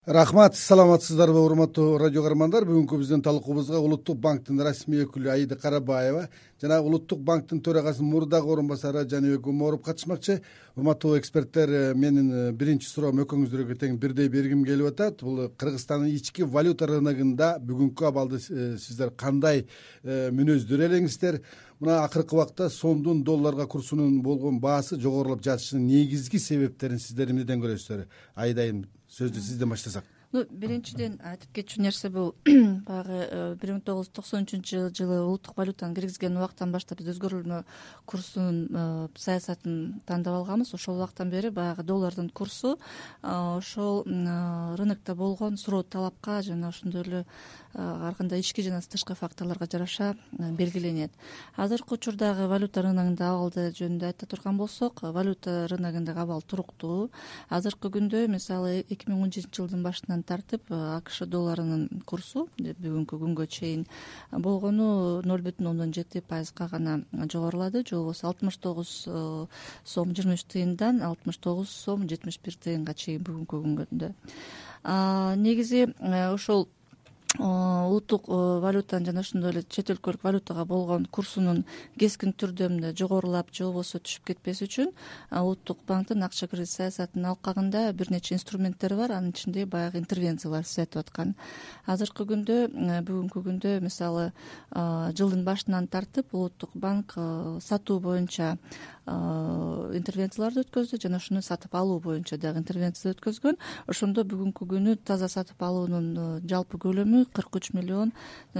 Рахмат, саламатсыздарбы урматтуу радио каармандар. Бүгүнкү биздин талкуубузга Улуттук банктын расмий өкүлү Аида Карабаева жана Улуттук банктын төрагасынын мурдагы орун басары Жаныбек Уморов катышмакчы. Урматтуу эксперттер, менин биринчи суроом экөөңүздөргө тең бирдей бергим келип атат. Бул Кыргызстандын ички валюта рыногунда бүгүнкү абалды сиздер кандай мүнөздөр элеңиздер? Мына акыркы убакта сомдун долларга курсунун болгон баасы жогорулап жатышынын негизги себептерин сиздер эмнеден көрөсүздөр? Айдайым, сөздү сизден баштасак. Биринчиден айтып кетчү нерсе бул баягы 1993 жылы улуттук валютаны киргизген убактан баштап биз өзгөрүлмө курсунун саясатын тандап алганбыз. Ошол убактан бери баягы доллардын курсу ошол рынокто болгон суроо талапка жана ошондой эле ар кандай ички жана тышкы факторлорго жараша белгиленет. Азыркы учурдагы валюта рыногундагы абалды жөнүндө айта турган болсок, валюта рыногундагы абал туруктуу. Азыркы күндө мисалы 2017 жылдын башынан тартып АКШ долларынын курсу бүгүнкү күнгө чейин болгону 0,7% гана жогорулады. Же болбосо 69 сом 23 тыйындан 69 сом 71 тыйынга чейин бүгүнкү күндө. Негизи ошол улуттук валютанын жана ошондой эле чет өлкөлүк валютага болгон курсунун кескин түрдө мындай жогорулап же болбосо түшүп кетпеси үчүн улуттук банктын акча кредит саясатынын алкагында бир нече инструменттери бар. Анын ичинде баягы интервенциялар сиз айтып аткан. Азыркы күндө бүгүнкү күндө мисалы жылдын башынан тартып улуттук банк сатуу боюнча интервенцияларды өткөздү жана ошону сатып алуу боюнча дагы интервенция өткөзгөн. Ошондо бүгүнкү күнү таза сатып алуунун жалпы көлөмү 43 миллион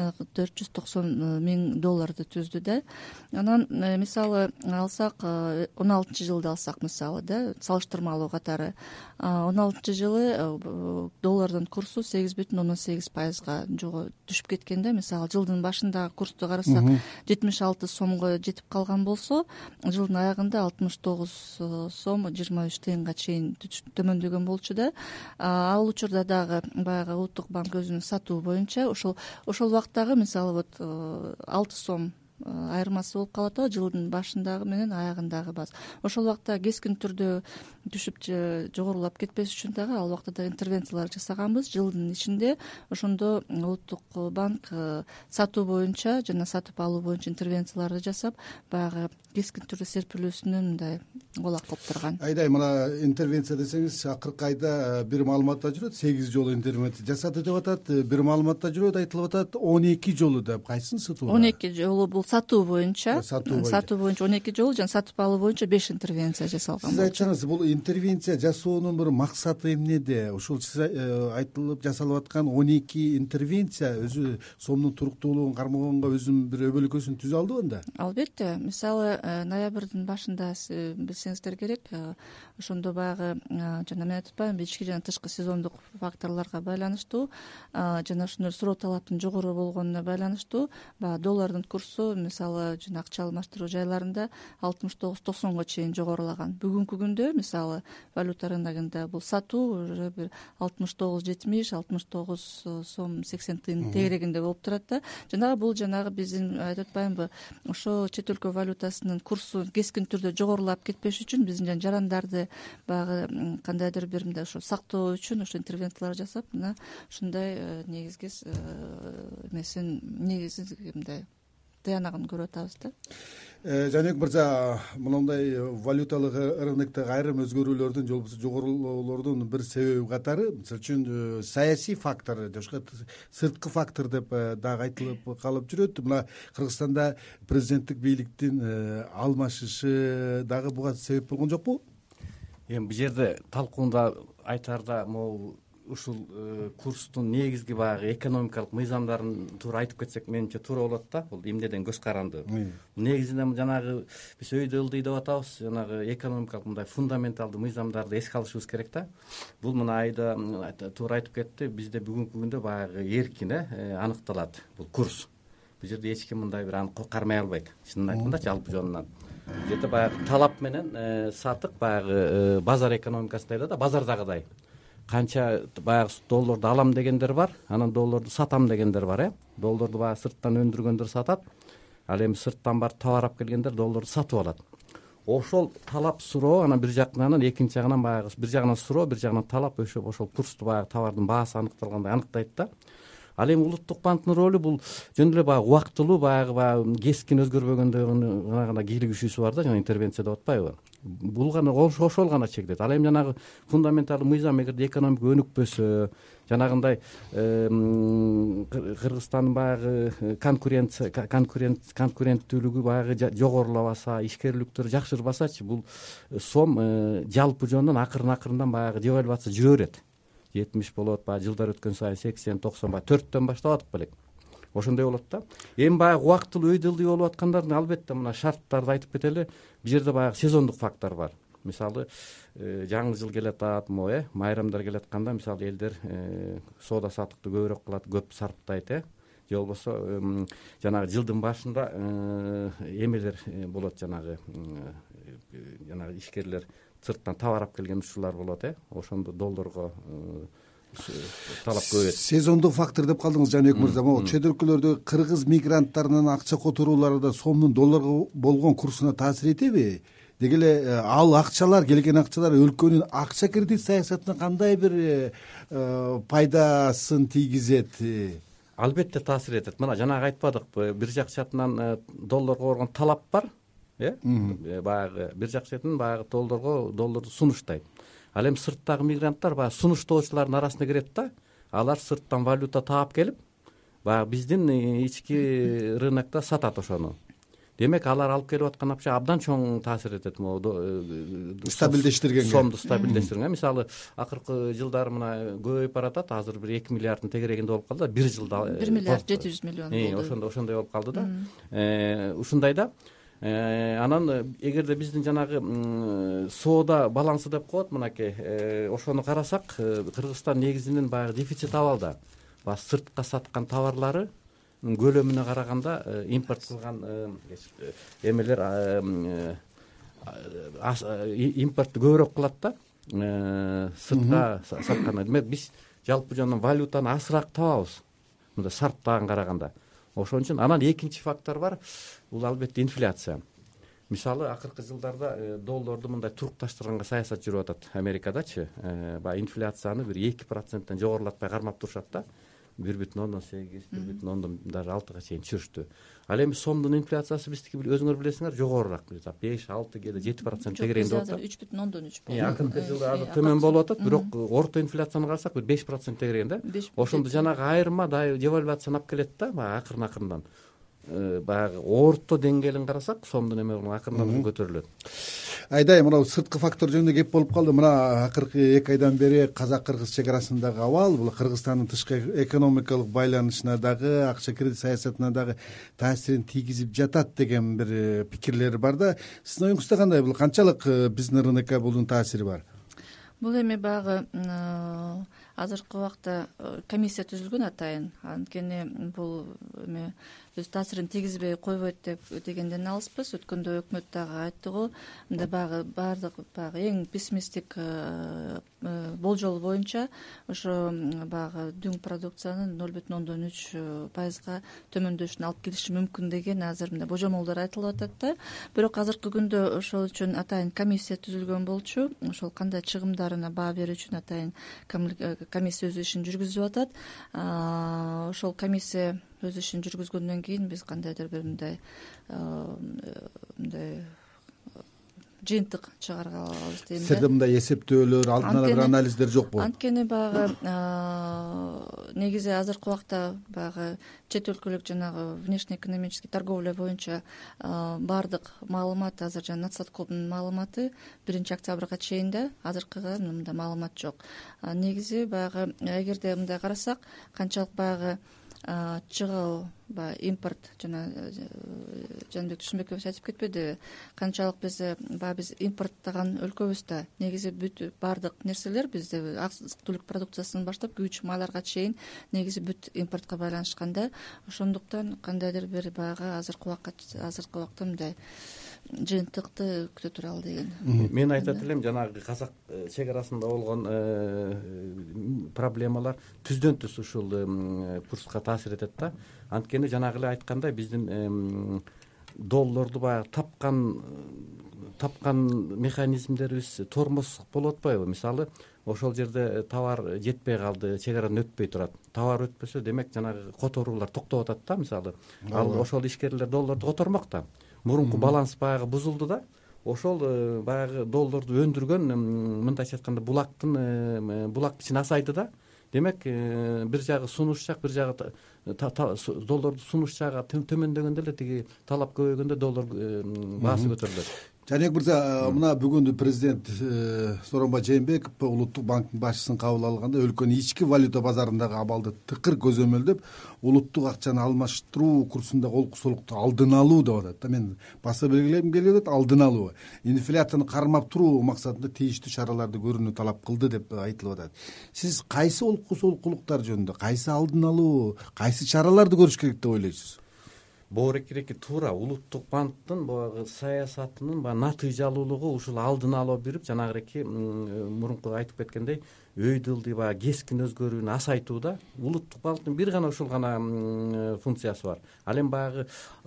490 миң долларды түздү да. Анан мисалы алсак 16 жылды алсак мисалы да салыштырмалуу катары 16 жылы доллардын курсу 8,18%га түшүп кеткен да. Мисалы жылдын башындагы курсту карасак 76 сомго жетип калган болсо, жылдын аягында 69 сом 23 тыйынга чейин төмөндөгөн болчу да. Ал учурда дагы баягы улуттук банк өзүнүн сатуу боюнча ошол убактагы мисалы вот 6 сом айырмасы болуп калат го жылдын башындагы менен аягындагы баз. Ошол убакта кескин түрдө түшүп жогорулап кетпеш үчүн дагы ал убакта да интервенциялар жасаганбыз. Жылдын ичинде ошондо улуттук банк сатуу боюнча жана сатып алуу боюнча интервенцияларды жасап, баягы кескин түрдө серпилүүсүнө мындай колак болуп турган. Айдай, мына интервенция десеңиз, акыркы айда бир маалыматта жүрөт 8 жолу интервенция жасады деп атат, бир маалыматта жүрөт айтылып атат 12 жолу деп. Кайсысын сатуу? 12 жолу бул сатуу боюнча 12 жолу жана сатып алуу боюнча 5 интервенция жасалган. Сиз айтсаңыз, бул интервенция жасоонун бир максаты эмнеде? Ушул сиз айтылып жасалып аткан 12 интервенция өзү сомдун туруктуулугун кармагонго өзүнүн бир өбөлгөсүн түзө алдыбы анда? Албетте. Мисалы ноябрдын башында билсеңиздер керек, ошондо баягы жана мен айтып атпаймынбы, ички жана тышкы сезондук факторлорго байланыштуу жана ошондой суроо талаптын жогору болгонуна байланыштуу баягы доллардын курсу мисалы жана акча алмаштыруу жайларында 69-90го чейин жогорулаган. Бүгүнкү күндө мисалы валюта рыногунда бул сатуу уже бир 69-70, 69 сом 80 тыйын тегерегинде болуп турат да. Жана бул жанагы биздин айтып атпаймынбы, ошо чет өлкө валютасынын курсу кескин түрдө жогорулап кетпеш үчүн биздин жарандарды баягы кандайдыр бир мындай ошо сактоо үчүн ошо интервенциялар жасап, мына ушундай негизги мындай тыянагын көрүп атабыз да. Жаныбек мырза, мындай валюталык рыноктогу айрым өзгөрүүлөрдүн же болбосо жогорулоолордун бир себеби катары, мисалы үчүн саясий фактор, жашка сырткы фактор деп дагы айтылып калып жүрөт. Мына Кыргызстанда президенттик бийликтин алмашышы дагы буга себеп болгон жокпу? Эми бул жерде талкуунда айтаарда могу ушул курстун негизги баягы экономикалык мыйзамдарын туура айтып кетсек менимче туура болот да. Бул эмнеден көз каранды? Негизинен жанагы биз өйдө ылдый деп атабыз, жанагы экономикалык мындай фундаменталдуу мыйзамдарды эске алышыбыз керек да. Бул мына айда туура айтып кетти, бизде бүгүнкү күндө баягы эркин аныкталат бул курс. Бул жерде эч ким мындай бир аны кармай албайт. Чынын айтканда жалпы жонунан. Бул жерде баягы талап менен сатык баягы базар экономикасындай да, базардагыдай. Канча баягы долларды алам дегендер бар, анан долларды сатам дегендер бар, Долларды баягы сырттан өндүргөндөр сатат, ал эми сырттан барып товар алып келгендер долларды сатып алат. ошол талап суроо анан бир жагынан экинчи жагынан баягы бир жагынан суроо бир жагынан талап ошол курсту баягы товардын баасы аныкталгандай аныктайт да. Ал эми улуттук банктын ролу бул жөн эле баягы убактылуу баягы кескин өзгөрбөгөндөгүнү гана кийлигишүүсү бар да, жана интервенция деп атпайбы. Бул гана ошол гана чектейт. Ал эми жанагы фундаменталдуу мыйзам эгерде экономика өнүкпөсө, жанагындай Кыргызстандын баягы конкуренттүүлүгү баягы жогорулабаса, ишкерликтөр жакшырбасачы, бул сом жалпы жөнүнөн акырын баягы девальвация жүрө берет. 70 болот, баягы жылдар өткөн сайын 80-90, баягы 4төн баштап атып белек. Ошондой болот да. Эми баягы убактылуу өйдөлдүү болуп аткандардын албетте мына шарттарды айтып кетели. Бул жерде баягы сезондук фактор бар. Мисалы, жаңы жыл келатат, майрамдар келатканда мисалы элдер соода саттыкты көбүрөөк кылат, көп сарптайт, же болбосо жанагы жылдын башында эмелер болот, жанагы ишкерлер сырттан товар алып келген учурлар болот, ошондо долларга талап көбөйөт. Сезондук фактор деп калдыңыз Жаныбек мырза. Могу чет өлкөлөрдө кыргыз мигранттарынын акча которуулары да сомдун долларга болгон курсуна таасир этеби? Деги эле ал акчалар, келген акчалар өлкөнүн акча кредит саясатына кандай бир пайдасын тийгизет? Албетте таасир этет. Мына жанагы айтпадыкпы, бир жак шатынан долларга болгон талап бар, баягы бир жак шатынан баягы долларды сунуштайт. Ал эми сырттагы мигранттар баягы сунуштоочулардын арасына кирет да. Алар сырттан валюта таап келип, баягы биздин ички рынокто сатат ошону. Демек алар алып келип аткан акча абдан чоң таасир этет. Стабилдештиргенге. Сомду стабилдештиргенге. Мисалы, акыркы жылдары мына көбөйүп баратат. Азыр бир 2 миллиарддын тегерегинде болуп калды. Бир жылда 1 миллиард 700 миллион болду. Ошондой болуп калды да. Ушундай да. Анан эгерде биздин жанагы соода балансы деп коет, мынакей ошону карасак, Кыргызстан негизинен баягы дефицит абалда. Баягы сыртка саткан товарлары көлөмүнө караганда импорт кылган эмелер импортты көбүрөөк кылат да, сыртка саткандан. Демек биз жалпы жөнүнөн валютаны асыраак табабыз мындай сарптаган караганда. Ошон үчүн анан экинчи фактор бар, бул албетте инфляция. Мисалы, акыркы жылдарда долларды мындай турукташтырганга саясат жүрүп атат Америкадачы. Баягы инфляцияны бир 2%-тен жогорулатпай кармап турушат да. 1,8, 1,6-га чейин түшүрдү. Ал эми сомдун инфляциясы биздики өзүңөр билесиңер жогорураак, 5-6 кеде 7% тегерегинде болот. 3,3 болот. Акыркы жылда азыр төмөн болуп атат, бирок орто инфляцияны карасак бир 5% тегерегинде. Ошондо жанагы айырма девальвацияны алып келет да, баягы акырын. Баягы орто деңгээлин карасак, сомдун эме акырын көтөрүлөт. Айдай, мына сырткы фактор жөнүндө кеп болуп калды. Мына акыркы 2 айдан бери казак-кыргыз чек арасындагы абал, бул Кыргызстандын тышкы экономикалык байланышына дагы, акча кредит саясатына дагы таасирин тийгизип жатат деген бир пикирлер бар да. Сиздин оюңузда кандай, бул канчалык биздин рынокко булдун таасири бар? Бул эми баягы азыркы убакта комиссия түзүлгөн атайын. Анткени бул эми өз таасирин тийгизбей койбойт дегенден алыспыз. Өткөндө өкмөт дагы айтты го, мындай баягы баардык эң пессимисттик болжол боюнча ошо баягы дүң продукциянын 0,3% төмөндөшүнө алып келиши мүмкүн деген азыр мындай божомолдор айтылып атат да. Бирок азыркы күндө ошол үчүн атайын комиссия түзүлгөн болчу. Ошол кандай чыгымдарына баа берүү үчүн атайын комиссия өз ишин жүргүзүп атат. Ошол комиссия өз ишин жүргүзгөндөн кийин биз кандайдыр бир мындай жыйынтык чыгарга алабыз дейм да. Сизде мындай эсептөөлөр, алдын ала бир анализдер жокпу? Анткени баягы негизи азыркы убакта баягы чет өлкөлүк жанагы внешне экономический торговля боюнча баардык маалымат азыр жана Нацсоткомдун маалыматы 1-октябрга чейин да, азыркыга мындай маалымат жок. Негизи баягы эгерде мындай карасак, канчалык баягы чыгуу импорт жана Жаныбек Түшүнбекович айтып кетпедиби, канчалык биз импорттаган өлкөбүз да. Негизи бүт баардык нерселер бизде азык-түлүк продукциясынан баштап күйүүчү майларга чейин негизи бүт импортко байланышкан да. Ошондуктан кандайдыр бир баягы азыркы убакта мындай жыйынтыкты күтө туралы деген. Мен айтат элем, жанагы казак чек арасында болгон проблемалар түздөн түз ушул курска таасир этет да. Анткени жанагы эле айткандай, биздин доллорду баягы тапкан механизмдерибиз тормозсук болуп атпайбы. Мисалы ошол жерде товар жетпей калды, чегарадан өтпөй турат. Товар өтпөсө, демек жанагы которуулар токтоп атат да. Мисалы ал ошол ишкерлер доллорду котормок да. Мурунку баланс баягы бузулду да. Ошол баягы доллорду өндүргөн, мындайча айтканда, булак ичин азайды да. Демек бир жагы сунуш жак, бир жагы доллорду сунуш жагы төмөндөгөндө эле тиги талап көбөйгөндө доллар баасы көтөрүлөт. Жанек мырза, мына бүгүн президент Сооронбай Жээнбеков Улуттук банктын башчысын кабыл алганда өлкөнүн ички валюта базарындагы абалды тыкыр көзөмөлдөп, улуттук акчаны алмаштыруу курсундагы олкусулукту алдын алуу деп атат. Мен баса белгилегим келип атат, алдын алуу. Инфляцияны кармап туруу максатында тийиштүү чараларды көрүүнү талап кылды деп айтылып атат. Сиз кайсы олкусулуктар жөнүндө, кайсы алдын алуу, кайсы чараларды көрүш керек деп ойлойсуз? Боорекиреки туура улуттук банктын баягы саясатынын натыйжалуулугу ушул алдын ала берип, жанагыреки мурунку айтып кеткендей, өйдө ылдый баягы кескин өзгөрүүнү азайтууда улуттук банктын бир гана ушул гана функциясы бар. Ал эми баягы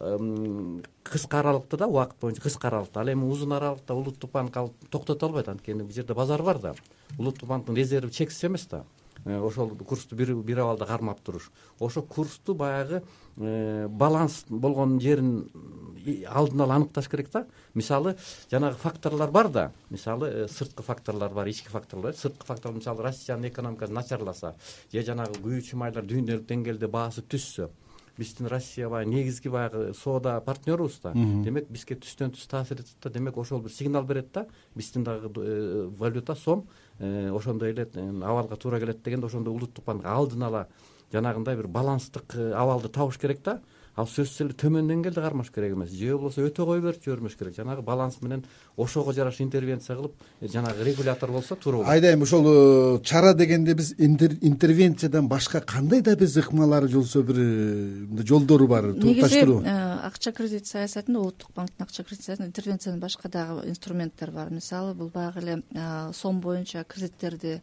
кыска аралыкта да, убакыт боюнча кыска аралыкта, ал эми узун аралыкта улуттук банк алып токтото албайт, анткени бул жерде базар бар да. Улуттук банктын резерви чексиз эмес да. Ошол курсту бир абалда кармап туруш. Ошо курсту баягы баланс болгон жерин алдын ала аныкташ керек да. Мисалы жанагы факторлор бар да. Мисалы сырткы факторлор бар, ички факторлор. Сырткы факторлор мисалы Россиянын экономикасы начарласа, же жанагы күйүүчү майлар дүйнөлүк деңгээлде баасы түшсө, биздин Россия баягы негизги баягы соода партнерубуз да. Демек бизге түстөн түз таасир этет да. Демек ошол бир сигнал берет да. Биздин дагы валюта сом ошондой эле абалга туура келет дегенде, ошондой улуттук банк алдын ала жанагындай бир баланстык абалды табыш керек да. Ал сөзсүз эле төмөн деңгээлде кармаш керек эмес, же болбосо өтө кой берип жибермеш керек. Жанагы баланс менен ошого жараша интервенция кылып, жанагы регулятор болсо туура болот. Айдайм, ошол чара дегенде биз интервенциядан башка кандай да бир ыкмалары болсо, бир жолдору бар, турукташтыруу? Негизи акча кредит саясатында, улуттук банктын акча кредит саясатында интервенциянын башка дагы инструменттер бар. Мисалы бул баягы эле сом боюнча кредиттерди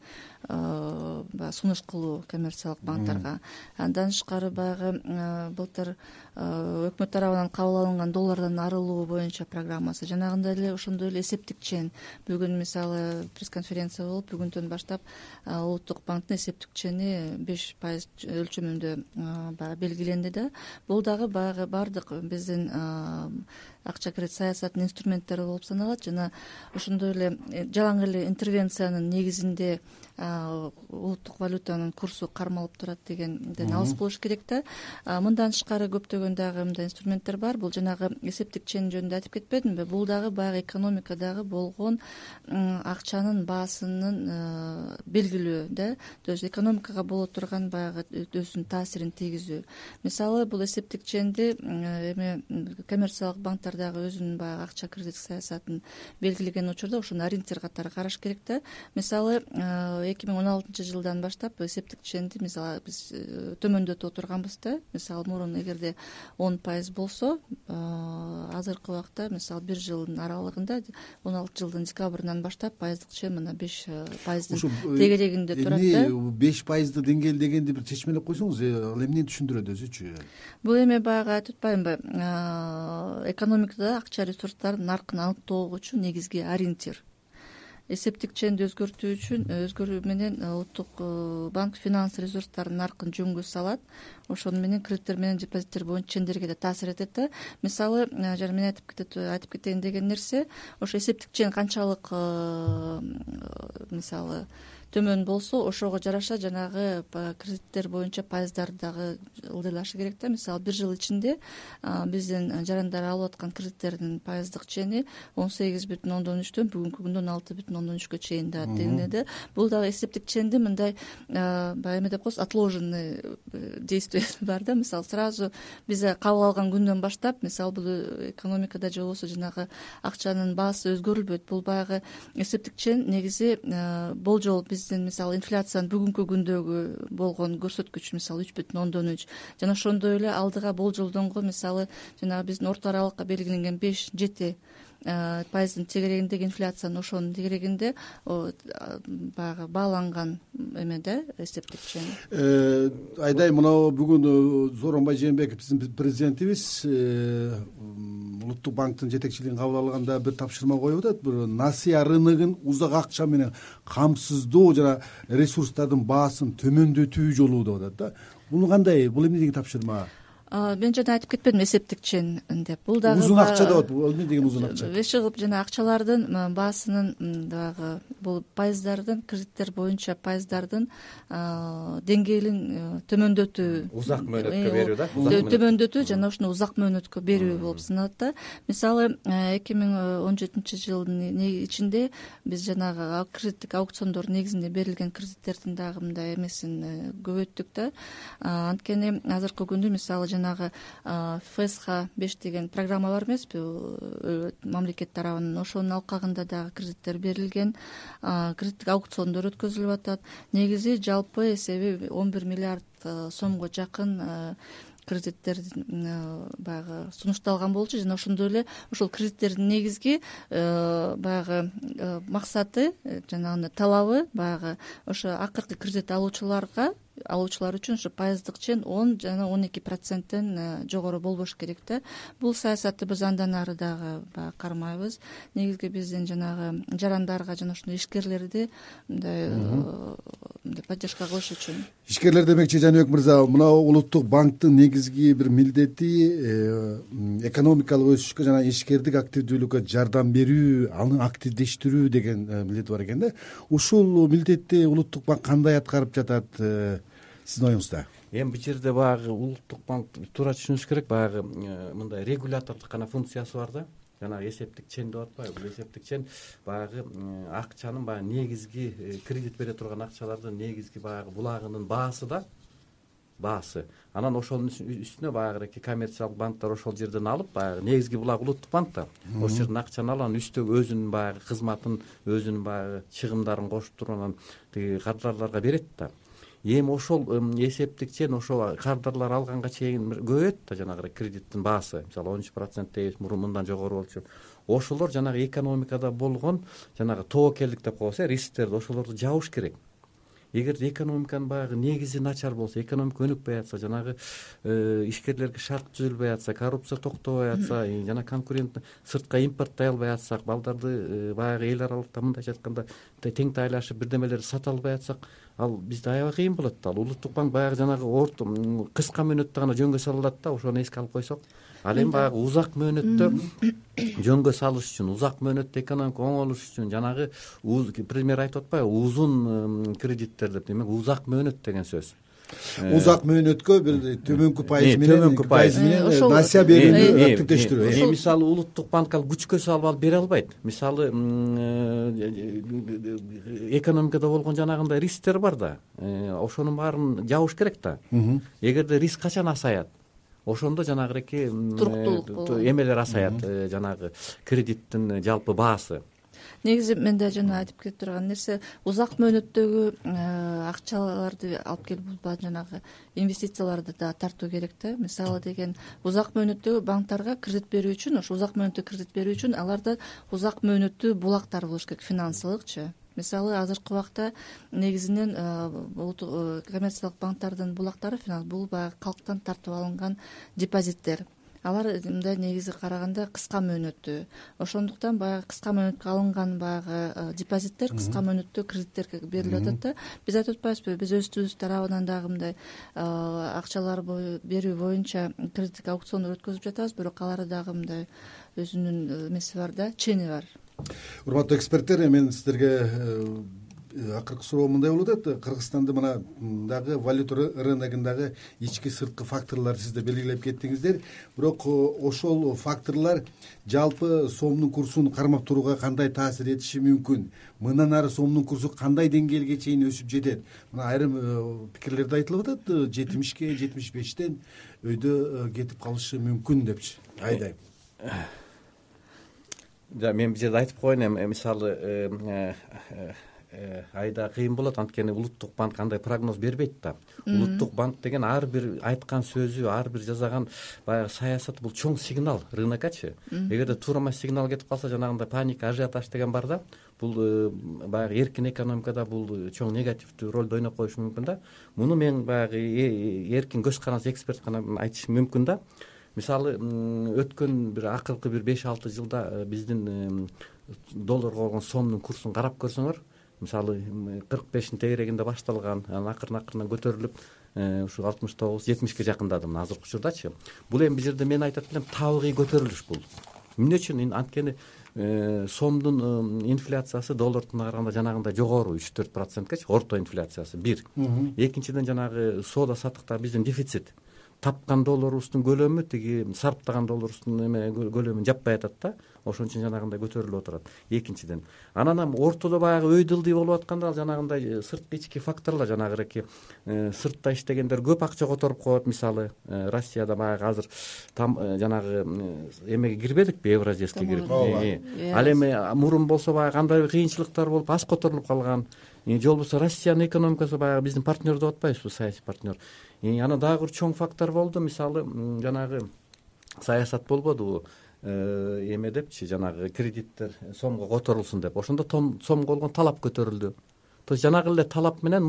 сунуш кылуу коммерциялык банктарга. Андан тышкары баягы былтыр өкмөт тарабынан кабыл алынган доллардан арылуу боюнча программасы, жанагындай эле ошондой эле эсептик чен. Бүгүн мисалы пресс-конференция болуп, бүгүнтөн баштап улуттук банктын эсептик чени 5% өлчөмүндө баягы белгиленди да. Бул дагы баягы бардык биздин акча кредит саясатынын инструменттери болуп саналат. Жана ошондой эле жалаң эле интервенциянын негизинде улуттук валютанын курсу кармалып турат дегенден алыс болуш керек да. Мындан тышкары көптөгөн дагы мындай инструменттер бар. Бул жанагы эсептик чен жөнүндө айтып кетпедимби? Бул дагы баягы экономикадагы болгон акчанын баасынын белгилөө да. То есть экономикага боло турган баягы өзүнүн таасирин тийгизүү. Мисалы бул эсептик ченди эми коммерциялык банктардагы өзүнүн баягы акча кредит саясатын белгилеген учурда ошону ориентир катары караш керек да. Мисалы 2016 жылдан баштап эсептик ченди мисалы биз төмөндөтүп отурганбыз да. Мисалы мурун эгерде 10% болсо, азыркы убакта мисалы 1 жылдын аралыгында 16 жылдын декабрынан баштап пайыздык чен мына 5%дын тегерегинде турат да. 5% деңгээл дегенди бир чечмелеп койсоңуз, ал эмнени түшүндүрөт өзүчү? Бул эми баягы айтып атпаймынбы, экономикада акча ресурстарынын наркын аныктоо үчүн негизги ориентир. Эсептик ченди өзгөртүү үчүн өзгөрүү менен улуттук банк финанс ресурстарынын наркын жөнгө салат. Ошону менен кредиттер менен депозиттер боюнча чендерге да таасир этет да. Мисалы жана мен айтып кетейин деген нерсе, ошо эсептик чен канчалык мисалы төмөн болсо, ошого жараша жанагы кредиттер боюнча пайыздар дагы ылдыйлашы керек да. Мисалы 1 жыл ичинде биздин жарандар алып аткан кредиттердин пайыздык чени 18,3-төн бүгүнкү күндө 16,3-кө чейин да деңгээлде. Бул дагы эсептик ченди мындай баягы эме деп коебуз, отложенный действие бар да. Мисалы сразу биз кабыл алган күндөн баштап, мисалы бул экономикада же болбосо жанагы акчанын баасы өзгөрүлбөйт. Бул баягы эсептик чен негизи болжол биздин мисалы инфляциянын бүгүнкү күндөгү болгон көрсөткүч мисалы 3,3 жана ошондой эле алдыга болжолдонгон мисалы жанагы биздин орто аралыкка белгиленген 5-7 пайыздын тегерегиндеги инфляциянын ошонун тегерегинде баягы бааланган эме да эсептик чен. Айдай мына бүгүн Сооронбай Жээнбеков биздин президентибиз Улуттук банктын жетекчилигин кабыл алганда бир тапшырма коюп атат. Бир насыя рыногун узак акча менен камсыздоо жана ресурстардын баасын төмөндөтүү жолу деп атат да. Бул кандай? Бул эмне тапшырма? Мен жана айтып кетпедимби эсептик чен деп. Бул дагы узун акча деп атат. Бул эмне деген узун акча? Чыгып жана акчалардын баасынын дагы бул пайыздардын кредиттер боюнча пайыздардын деңгээлин төмөндөтүү, узак мөөнөткө берүү да. Төмөндөтүү жана ушуну узак мөөнөткө берүү болуп саналат да. Мисалы 2017-жылдын ичинде биз жанагы кредиттик аукциондор негизинде берилген кредиттердин дагы мындай эмесин көбөйттүк да. Анткени азыркы күндө мисалы жанагы ФСХ 5 деген программа бар эмеспи мамлекет тарабынан, ошонун алкагында дагы кредиттер берилген, кредиттик аукциондор өткөзүлүп атат. Негизи жалпы эсеби 11 миллиард сомго жакын кредиттер баягы сунушталган болчу жана ошондой эле ошол кредиттердин негизги баягы максаты жанагы талабы баягы ошо акыркы кредит алуучулар үчүн ушу пайыздык чен 10 жана 12%тен жогору болбош керек да. Бул саясатты биз андан ары дагы баягы кармайбыз. Негизги биздин жанагы жарандарга жана ушундай ишкерлерди мындай поддержка кылыш үчүн. Ишкерлер демекчи Жаныбек мырза, мына Улуттук банктын негизги бир милдети экономикалык өсүшкө жана ишкердик активдүүлүккө жардам берүү, аны активдештирүү деген милдети бар экен да. Ушул милдетти Улуттук банк кандай аткарып жатат сиздин оюңузда? Эми бул жерде баягы Улуттук банк туура түшүнүш керек, баягы мындай регулятордук гана функциясы бар да. Жанагы эсептик чен деп атпайбы? Бул эсептик чен баягы акчанын баягы негизги кредит бере турган акчалардын негизги баягы булагынын баасы да. Баасы. Анан ошонун үстүнө баягы коммерциялык банктар ошол жерден алып, баягы негизги булак Улуттук банкта. Ошол жерден акчаны алып, анан үстөгө өзүнүн баягы кызматын, өзүнүн баягы чыгымдарын кошуп туруп анан тиги кардарларга берет да. Эми ошол эсептик чен ошол кардарлар алганга чейин көбөйөт да жанагы кредиттин баасы. Мисалы 13% дейбиз, мындан жогору болчу. Ошолор жанагы экономикада болгон жанагы тобокелдик деп коебуз, рисктерди ошолорду жабыш керек. Эгерде экономиканын баягы негизи начар болсо, экономика өнүкпөй атса, жанагы ишкерлерге шарт түзүлбөй атса, коррупция токтобой атса, жана конкурент сыртка импорттой албай атсак, балдарды баягы эл аралыкта мындайча айтканда тең тайлашып бирдемелерди сата албай атсак, ал бизде аябай кыйын болот да. Ал Улуттук банк баягы жанагы кыска мөөнөттө гана жөнгө сала алат да, ошону эске алып койсок. Ал эми баягы узак мөөнөттө жөнгө салыш үчүн, узак мөөнөттө экономика оңолуш үчүн жанагы премьер айтып атпайбы, узун кредиттер деп, демек узак мөөнөт деген сөз. Узак мөөнөткө бир төмөнкү пайыз менен насыя берүүнү активдештирүү. Мисалы Улуттук банк ал күчкө салып бере албайт. Мисалы экономикада болгон жанагындай рисктер бар да. Ошонун баарын жабыш керек да. Эгерде риск качан асаят? Ошондо жанагы туруктуулук эмелер асаят, жанагы кредиттин жалпы баасы. Негизи мен да жана айтып кетип турган нерсе, узак мөөнөттөгү акчаларды алып келип жанагы инвестицияларды да тартуу керек да. Мисалы деген узак мөөнөттөгү банктарга кредит берүү үчүн, ошо узак мөөнөттө кредит берүү үчүн аларда узак мөөнөттүү булактар болуш керек, финансылыкчы. Мисалы азыркы убакта негизинен коммерциялык банктардын булактары бул баягы калктан тартып алынган депозиттер. Алар мындай негизи караганда кыска мөөнөттүү. Ошондуктан баягы кыска мөөнөткө алынган баягы депозиттер кыска мөөнөттүү кредиттерге берилип атат да. Биз айтып атпайбызбы, биз өзүбүз тарабынан дагы мындай акчалар берүү боюнча кредиттик аукциондор өткөзүп жатабыз, бирок алар дагы мындай өзүнүн эмеси бар да, чени бар. Урматтуу эксперттер, мен сиздерге акыркы суроо мындай болуп атат. Кыргызстанда мына дагы валюта рыногундагы ички сырткы факторлорду сиздер белгилеп кеттиңиздер. Бирок ошол факторлор жалпы сомдун курсун кармап турууга кандай таасир этиши мүмкүн? Мындан ары сомдун курсу кандай деңгээлге чейин өсүп жетет? Мына айрым пикирлерде айтылып атат, 70-ке, 75тен өйдө кетип калышы мүмкүн депчи. Айдай. Мен бул жерде айтып коеюн, эми мисалы айда кыйын болот, анткени улуттук банк андай прогноз бербейт да. Улуттук банк деген ар бир айткан сөзү, ар бир жасаган баягы саясаты бул чоң сигнал рыноккачы. Эгерде туура эмес сигнал кетип калса, жанагындай паника, ажиотаж деген бар да, бул баягы эркин экономикада бул чоң негативдүү ролду ойноп коюшу мүмкүн да. Муну мен баягы эркин көз каранды эксперт гана айтышым мүмкүн да. Мисалы, өткөн бир акыркы бир 5-6 жылда биздин долларга болгон сомдун курсун карап көрсөңөр, мисалы 45 тегерегинде башталган, анан акырын көтөрүлүп ушу 69-70ке жакындады азыркы учурдачы. Бул эми бул жерде мен айтат элем табигый көтөрүлүш бул. Эмне үчүн? Анткени сомдун инфляциясы доллардын караганда жанагындай жогору 3-4%гечи, орто инфляциясы 1. Экинчиден жанагы соода саттыкта биздин дефицит. Тапкан долларыбыздын көлөмү тиги сарптаган долларыбыздын көлөмүн жаппай атат да. Ошон үчүн жанагындай көтөрүлүп отурат. Экинчиден, анан ортодо баягы өй дылдый болуп атканда жанагындай сырткы ички факторлор, жанагыраки сыртта иштегендер көп акча которуп коет. Мисалы, Россияда баягы азыр жанагы эмеге кирбедикпи, Евразийские кирип. Ал эми мурун болсо баягы кандай кыйынчылыктар болуп аз которулуп калган. Же болбосо Россиянын экономикасы баягы биздин партнер деп атпайбызбы, саясий партнер. Анан дагы бир чоң фактор болду. Мисалы, жанагы саясат болбодубу, эме депчи, жанагы кредиттер сомго которулсун деп. Ошондо сомго болгон талап көтөрүлдү. То есть жанагы эле талап менен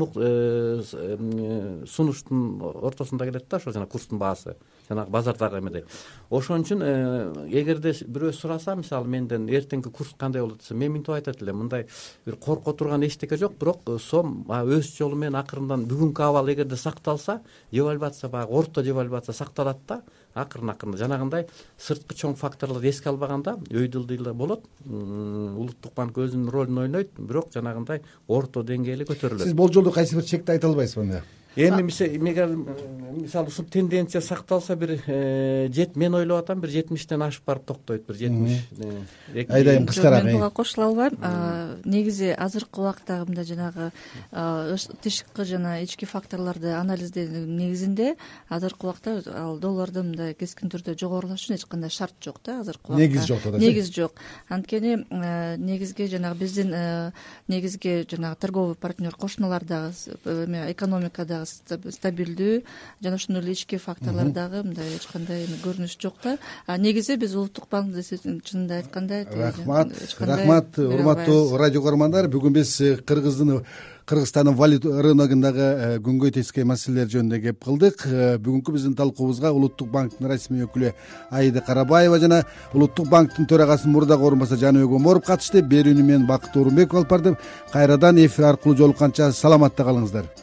сунуштун ортосунда келет да, ошо жана курстун баасы, жанагы базардагы эмедей. Ошон үчүн эгерде бирөө сураса, мисалы менден эртеңки курс кандай болот десе, мен мынтип айтат элем, мындай бир корко турган эчтеке жок, бирок сом өз жолу менен акырындан бүгүнкү абал эгерде сакталса, девальвация баягы орто девальвация сакталат да, акырын жанагындай сырткы чоң факторлорду эске албаганда өй дылдыйлар болот. Улуттук банк өзүнүн ролун ойнойт, бирок жанагындай орто деңгээли көтөрүлөт. Сиз болжолдуу кайсы бир чекти айта албайсызбы анда? Эми мисалы ушул тенденция сакталса, бир мен ойлоп атам, бир 70тен ашып барып токтойт, бир 70. Айдайым кыскараак. Мен буга кошула албайм. Негизи азыркы убакта мындай жанагы тышкы жана ички факторлорду анализдеүүнүн негизинде азыркы убакта ал доллардын мындай кескин түрдө жогорулашына эч кандай шарт жок да, азыркы убакта. Негиз жок да. Негиз жок. Анткени негизги жанагы биздин негизги жанагы торговый партнер кошуналар дагы, экономикада стабилдүү, жана ошондой эле ички факторлор дагы мындай эч кандай көрүнүш жок да. Негизи биз улуттук банк чынында айтканда рахмат, урматтуу радио көрөрмандар. Бүгүн биз Кыргызстандын валюта рыногундагы күнгөй тескей маселелер жөнүндө кеп кылдык. Бүгүнкү биздин талкуубузга Улуттук банктын расмий өкүлү Аида Карабаева жана Улуттук банктын төрагасынын мурдагы орун басары Жаныбек Оморов катышты. Берүүнү мен Бакыт Орунбеков алып бардым. Кайрадан эфир аркылуу жолукканча саламатта калыңыздар.